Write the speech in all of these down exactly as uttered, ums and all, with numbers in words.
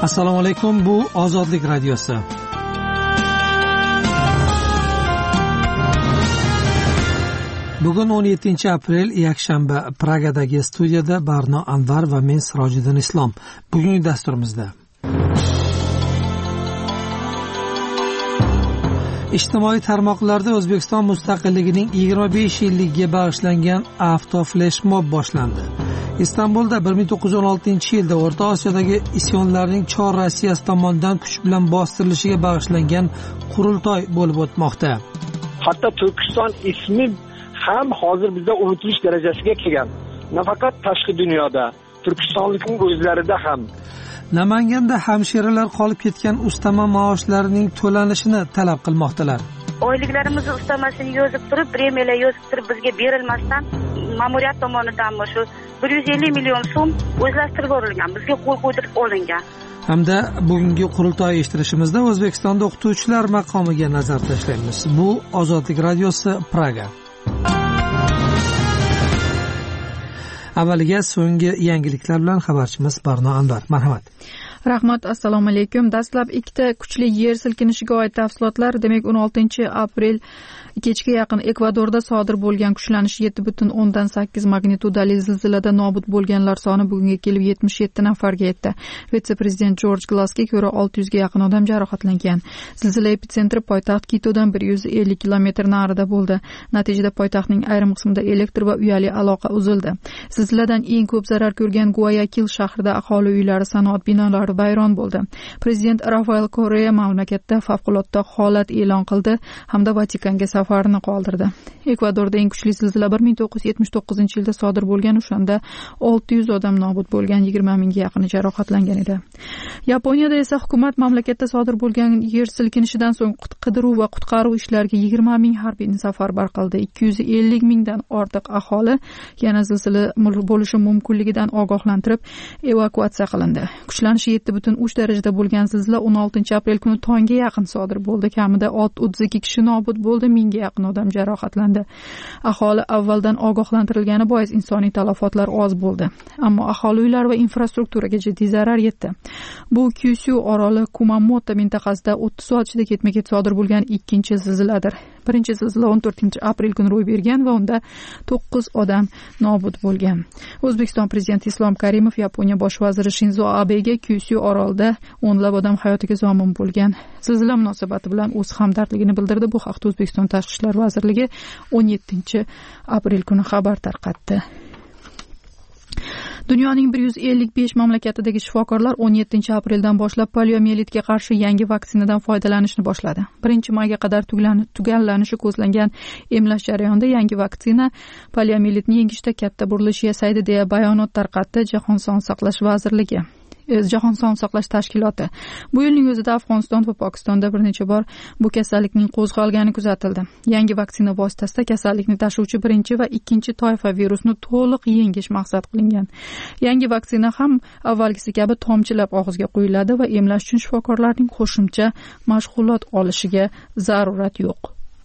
Assalomu alaykum, bu Ozodlik radiosi. Bugun o'n yettinchi aprel, yakshanba. Pragadagi studiyada Barno Anvar va men Sirojiddin Islom. Bugungi dasturimizda ijtimoiy tarmoqlarda O'zbekiston mustaqilligining yigirma besh yilligiga bag'ishlangan avtofleshmob boshlandi. Istanbulda bir ming to'qqiz yuz o'n oltinchi yilda O'rta Osiyodagi isyonlarning Chor Rossiyasi tomonidan kuch bilan bostirilishiga bag'ishlangan qurultoy bo'lib o'tmoqda. Hatto Turkiston ismi ham hozir bizda unutilish darajasiga kelgan. Nafaqat tashqi dunyoda, Turkistonlikning o'zlarida ham. Namanganda hamshiralar qolib ketgan ustama maoshlarining to'lanishini talab qilmoqdalar. Oyliklarimizni ustamasini yozib turib, premiyalar yozib turib bizga berilmasdan ma'muriyat tomonidan shu bir yuz ellik million so'm o'zlashtirib yuborilgan, bizga qo'l qo'ydirib olingan. Hamda bugungi qurultoy eshittirishimizda O'zbekistonda o'qituvchilar maqomiga nazar tashlaymiz. Bu Ozodlik radiosi, Praga. Avvaliga so'nggi yangiliklar bilan xabarchimiz Barno Anvar. Marhamat. Rahmat, assalomu alaykum. Dastlab ikkita kuchli yer silkinishiga oid tafsilotlar. Demak, o'n oltinchi aprel kechga yaqin Ekvadorda sodir bo'lgan kuchlanish yetti butun o'ndan sakkiz magnitudali zilzilada nobud bo'lganlar soni bugunga kelib yetmish yetti nafarga yetdi. Vitse-prezident Jorj Glassga ko'ra olti yuzga yaqin odam jarohatlangan. Zilzila epitsentri poytaxt Kitodan bir yuz ellik kilometr narida bo'ldi. Natijada poytaxtning ayrim qismida elektr va uyali aloqa uzildi. Zilziladan eng ko'p zarar ko'rgan Guayakil shahrida aholi uylari, sanoat binolari vayron bo'ldi. Prezident Rafael Correa mamlakatda favqulodda holat e'lon qildi hamda Vatikanga safarini qoldirdi. Ekvadorda eng kuchli zilzila bir ming to'qqiz yuz yetmish to'qqizinchi yilda sodir bo'lgan, o'shanda olti yuz odam nobud bo'lgan, yigirma mingga yaqini jarohatlangan edi. Yaponiyada esa hukumat mamlakatda sodir bo'lgan yer silkinishidan so'ng qidiruv va qutqaruv ishlariga yigirma ming harbiyni safarbar qildi. ikki yuz ellik mingdan ortiq aholi yana zilzila bo'lishi mumkinligidan ogohlantirib evakuatsiya qilindi. Kuchlanishi yetti butun uch darajada bo'lgan zilzila o'n oltinchi aprel kuni tongga yaqin sodir bo'ldi. Kamida o'ttiz ikki kishi nobud bo'ldi, mingga yaqin odam jarohatlandi. Aholi avvaldan ogohlantirilgani bois insoniy talafotlar oz bo'ldi. Ammo aholi uylari va infrastrukturaga jiddiy zarar yetdi. Bu Kyushu oroli Kumamoto mintaqasida o'ttiz soat ichida ketma-ket sodir bo'lgan ikkinchi zilziladir. Birinchi zilzila o'n to'rtinchi aprel kuni ro'y bergan va unda to'qqiz odam nobud bo'lgan. O'zbekiston prezidenti Islom Karimov Yaponiya bosh vaziri Shinzo Abega Kyushu orolida o'nlab odam hayotiga zomin bo'lgan zilzila munosabati bilan o'z hamdardligini bildirdi. Bu haqda O'zbekiston Tashqi ishlar vazirligi o'n yettinchi aprel kuni xabar tarqatdi. Dunyoning bir yuz ellik besh mamlakatidagi shifokorlar o'n yettinchi apreldan boshlab poliomielitga qarshi yangi vaksinadan foydalanishni boshladi. birinchi mayga qadar tugallanishi ko'zlangan emlash jarayonida yangi vaksina poliomielitni yengishda katta burilish yasaydi deya bayonot tarqatdi Jahon Sog'liqni saqlash vazirligi. Jahon Sog'liqni saqlash tashkiloti. Bu yilning o'zida Afg'oniston va Pokistonda bir necha bor bu kasallikning qo'zg'algani kuzatildi. Yangi vaksina vositasida kasallikni tashuvchi birinchi va ikkinchi toifa virusni to'liq yengish maqsad qilingan. Yangi vaksina ham avvalgisi kabi tomchilab og'izga quyiladi va emlash uchun shifokorlarning qo'shimcha mashg'ulot olishiga zarurat yo'q.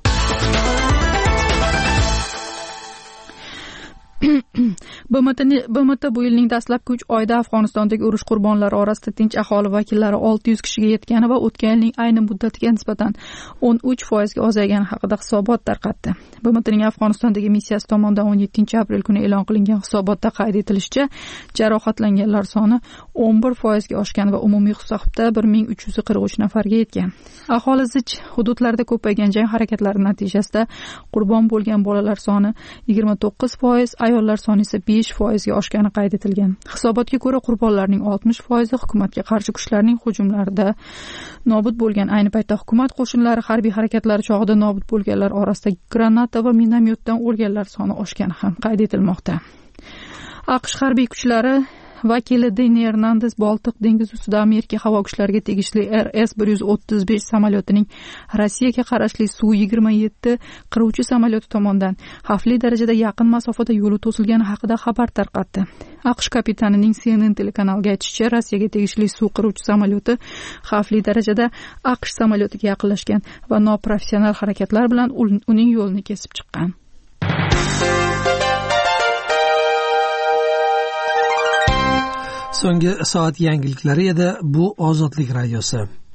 B M T bu yilning dastlabki uch oyda Afg'onistondagi urush qurbonlari orasida tinch aholi vakillari olti yuz kishiga yetgani va o'tgan yilning ayni muddatiga nisbatan o'n uch foizga ozaygani haqida hisobot tarqatdi. B M T'ning Afg'onistondagi missiyasi tomonidan o'n yettinchi aprel kuni e'lon qilingan hisobotda qayd etilishicha, jarohatlanganlar soni o'n bir foizga oshgan va umumiy hisobda bir ming uch yuz qirq uch nafarga yetgan. Aholi zich hududlarda ko'paygan jang harakatlari natijasida qurbon bo'lgan bolalar soni yigirma to'qqiz foiz, ayollar soni esa besh foizga oshgani qayd etilgan. Hisobotga ko'ra qurbonlarning oltmish foizi hukumatga qarshi kuchlarning hujumlarida nobud bo'lgan. Ayni paytda hukumat qo'shinlari harbiy harakatlari chog'ida nobud bo'lganlar orasida granata va minomyotdan o'lganlar soni oshgani ham qayd etilmoqda. AQSh harbiy kuchlari vakili Deni Hernandez Boltiq dengizi ustida Amerika havo kuchlariga tegishli R S bir yuz o'ttiz besh samolyotining Rossiyaga qarashli Su yigirma yetti qiruvchi samolyoti tomonidan xavfli darajada yaqin masofada yo'li to'silgani haqida xabar tarqatdi. AQSh kapitanining C N N telekanaliga aytishicha, Rossiyaga tegishli Su qiruvchi samolyoti xavfli darajada AQSh samolyotiga yaqinlashgan va noprofessional harakatlar bilan uning yo'lini kesib chiqqan. so'nggi soat yangiliklari edi. Bu Ozodlik radiosi.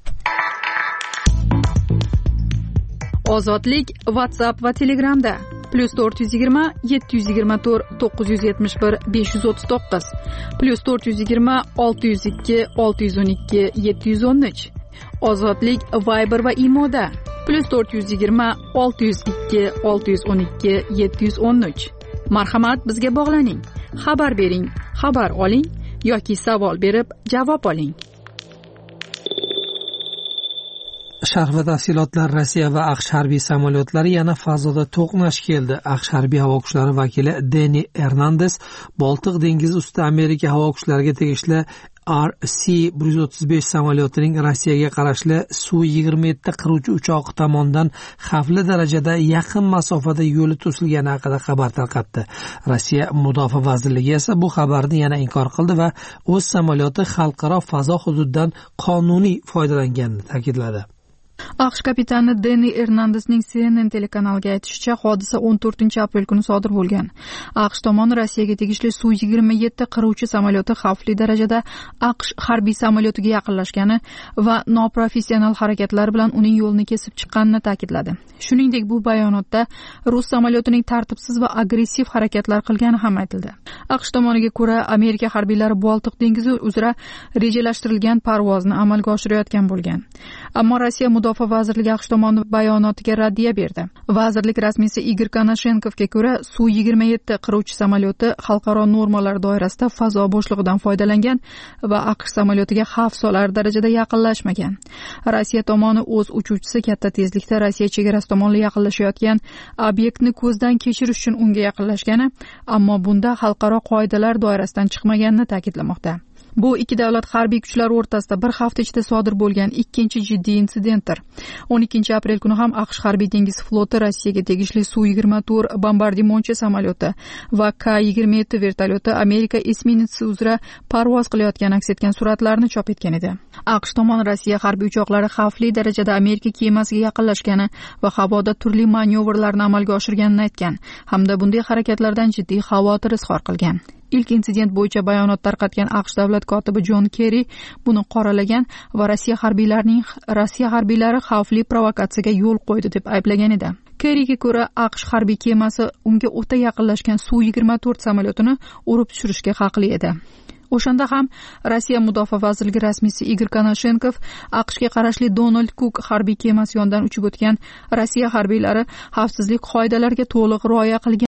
Ozodlik WhatsApp va Telegramda plus to'rt yuz yigirma yetti yuz yigirma to'rt to'qqiz yuz yetmish bir besh yuz o'ttiz to'qqiz plus to'rt yuz yigirma olti yuz ikki olti yuz o'n ikki yetti yuz o'n uch. Ozodlik Viber va Imoda plus to'rt yuz yigirma olti yuz ikki olti yuz o'n ikki yetti yuz o'n uch. Marhamat, bizga bog'laning. Xabar bering, xabar oling yoki savol berib javob oling. Sharh va tafsilotlar. Rossiya va AQSh harbiy samolyotlari yana fazoda to'qnash keldi. AQSh harbiy havo kuchlari vakili Deni Ernandes Boltiq dengizi ustida Amerika havo kuchlariga tegishli R C bir yuz o'ttiz besh samolyotining Rossiyaga qarashli Su yigirma yetti qiruvchi uchog'i tomonidan xavfli darajada yaqin masofada yo'li to'silgani haqida xabar tarqatdi. Rossiya Mudofaa vazirligi esa bu xabarni yana inkor qildi va o'z samolyoti xalqaro fazo hududidan qonuniy foydalanganini ta'kidladi. AQSh kapitani Deni Ernandesning C N N telekanaliga aytishicha, hodisa o'n to'rtinchi aprel kuni sodir bo'lgan. AQSh tomoni Rossiyaga tegishli Su yigirma yetti qiruvchi samolyoti xavfli darajada AQSh harbiy samolyotiga yaqinlashgani va noprofessional harakatlar bilan uning yo'lini kesib chiqqanini ta'kidladi. Shuningdek, bu bayonotda rus samolyotining tartibsiz va agressiv harakatlar qilgani ham aytildi. AQSh tomoniga ko'ra, Amerika harbiylari Boltiq dengizi uzra rejalashtirilgan parvozni amalga oshirayotgan bo'lgan. Ammo Rossiya Mudofaa vazirligi AQSh tomonining bayonotiga raddiya berdi. Vazirlik rasmiysi Igor Konashenkovga ko'ra, Su yigirma yetti qiruvchi samolyoti xalqaro normalar doirasida fazo bo'shlig'idan foydalangan va AQSh samolyotiga xavf solar darajada yaqinlashmagan. Rossiya tomoni o'z uchuvchisi katta tezlikda Rossiya chegarasi tomon yaqinlashayotgan obyektni ko'zdan kechirish uchun unga yaqinlashgani, ammo bunda xalqaro qoidalar doirasidan chiqmaganini ta'kidlamoqda. Bu ikki davlat harbiy kuchlari o'rtasida bir hafta ichida sodir bo'lgan ikkinchi jiddiy insidentdir. o'n ikkinchi aprel kuni ham AQSh harbiy dengiz floti Rossiyaga tegishli Su yigirma to'rt bombardimonchi samolyoti va K yigirma yetti vertolyoti Amerika esminetsi uzra parvoz qilayotgan aks etgan suratlarni chop etgan edi. AQSh tomoni Rossiya harbiy uchoqlari xavfli darajada Amerika kemasiga yaqinlashgani va havoda turli manyovrlarni amalga oshirganini aytgan, hamda bunday harakatlardan jiddiy xavotir izhor qilgan. Ilk insident bo'yicha bayonot tarqatgan AQSh davlat kotibi Jon Kerri buni qoralagan va Rossiya harbiylarining Rossiya harbiylari xavfli provokatsiyaga yo'l qo'ydi deb ayblagan edi. Kerriga ko'ra, AQSh harbiy kemasi unga o'ta yaqinlashgan Su yigirma to'rt samolyotini urib tushirishga haqli edi. O'shanda ham Rossiya Mudofaa vazirligi rasmiysi Igor Konashenkov AQShga qarashli Donald Cook harbiy kemasi yonidan uchib o'tgan Rossiya harbiylari xavfsizlik qoidalariga to'liq rioya qilgan